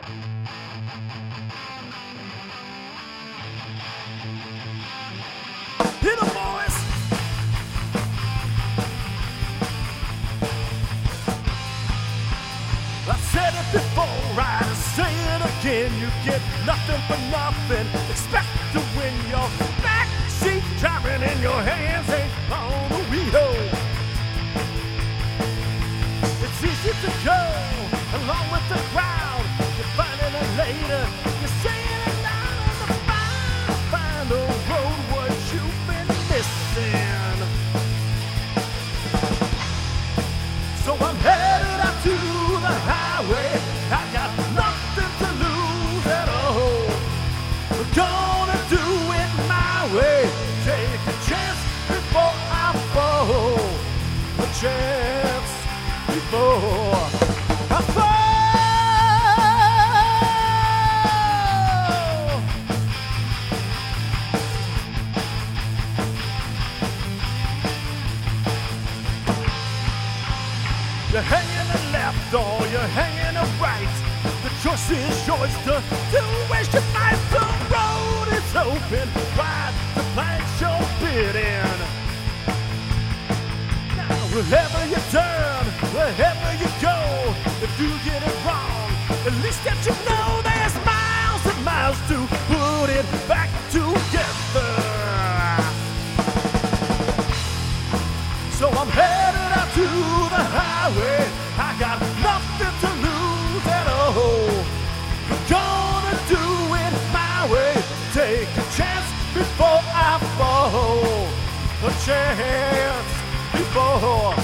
Hit 'em, boys! I said it before, I say it again. You get nothing for nothing. Expect to win. Your backseat driving in your hands ain't on the wheel. It's easy to go along with the crowd. You're finding it later. You're saying it down on the final road. What you've been missing. So I'm headed out to the highway. I got nothing to lose at all. We're gonna do it my way. Take a chance before I fall. A chance before I fall. You're hanging a left or you're hanging a right. The choice is yours to do as you might. The road is open wide. The planks you're bidding. Now wherever you turn, wherever you go, if you get it wrong, at least that you know there's miles and miles to put it back together. So I'm headed out to the highway. I got nothing to lose at all. I'm gonna do it my way. Take a chance before I fall. A chance before